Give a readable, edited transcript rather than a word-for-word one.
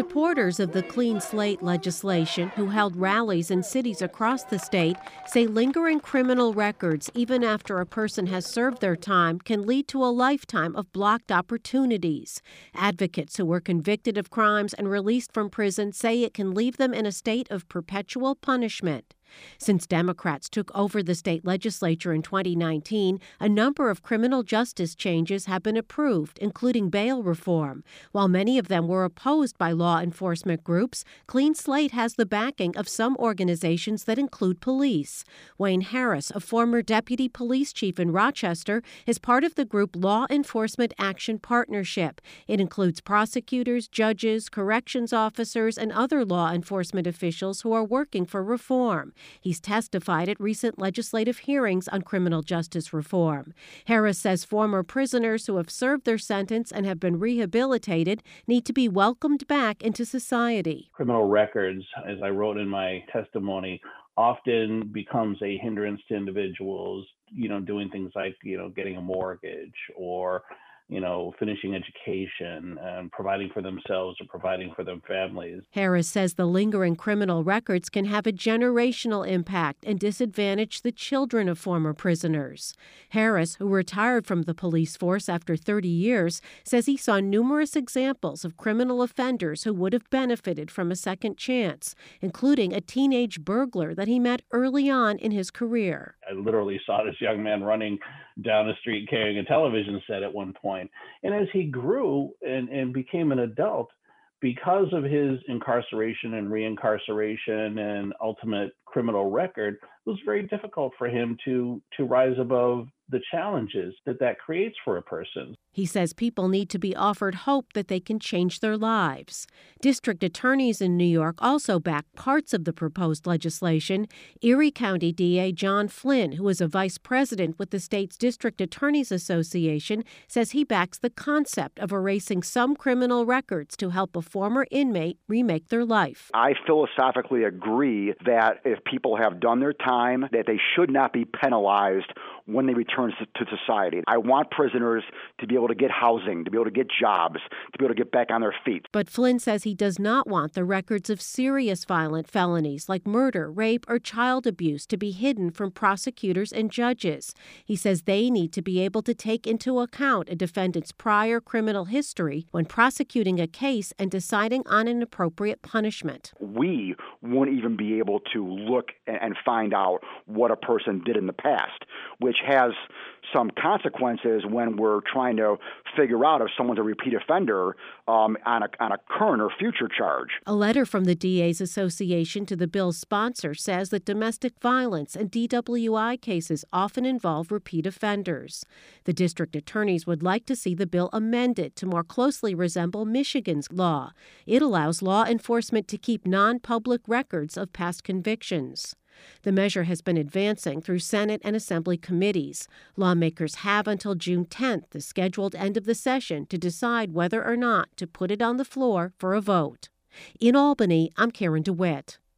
Supporters of the Clean Slate legislation, who held rallies in cities across the state, say lingering criminal records, even after a person has served their time, can lead to a lifetime of blocked opportunities. Advocates who were convicted of crimes and released from prison say it can leave them in a state of perpetual punishment. Since Democrats took over the state legislature in 2019, a number of criminal justice changes have been approved, including bail reform. While many of them were opposed by law enforcement groups, Clean Slate has the backing of some organizations that include police. Wayne Harris, a former deputy police chief in Rochester, is part of the group Law Enforcement Action Partnership. It includes prosecutors, judges, corrections officers, and other law enforcement officials who are working for reform. He's testified at recent legislative hearings on criminal justice reform. Harris says former prisoners who have served their sentence and have been rehabilitated need to be welcomed back into society. Criminal records, as I wrote in my testimony, often becomes a hindrance to individuals, doing things like, getting a mortgage or finishing education and providing for themselves or providing for their families. Harris says the lingering criminal records can have a generational impact and disadvantage the children of former prisoners. Harris, who retired from the police force after 30 years, says he saw numerous examples of criminal offenders who would have benefited from a second chance, including a teenage burglar that he met early on in his career. I literally saw this young man running down the street carrying a television set at one point. And as he grew and became an adult, because of his incarceration and reincarceration and ultimate criminal record, it was very difficult for him to rise above the challenges that creates for a person. He says people need to be offered hope that they can change their lives. District attorneys in New York also back parts of the proposed legislation. Erie County DA John Flynn, who is a vice president with the state's District Attorneys Association, says he backs the concept of erasing some criminal records to help a former inmate remake their life. I philosophically agree that if people have done their time, that they should not be penalized when they return to society. I want prisoners to be able to get housing, to be able to get jobs, to be able to get back on their feet. But Flynn says he does not want the records of serious violent felonies like murder, rape, or child abuse to be hidden from prosecutors and judges. He says they need to be able to take into account a defendant's prior criminal history when prosecuting a case and deciding on an appropriate punishment. We won't even be able to look and find out what a person did in the past, which has some consequences when we're trying to figure out if someone's a repeat offender on a current or future charge. A letter from the DA's Association to the bill's sponsor says that domestic violence and DWI cases often involve repeat offenders. The district attorneys would like to see the bill amended to more closely resemble Michigan's law. It allows law enforcement to keep non-public records of past convictions. The measure has been advancing through Senate and Assembly committees. Lawmakers have until June 10th, the scheduled end of the session, to decide whether or not to put it on the floor for a vote. In Albany, I'm Karen DeWitt.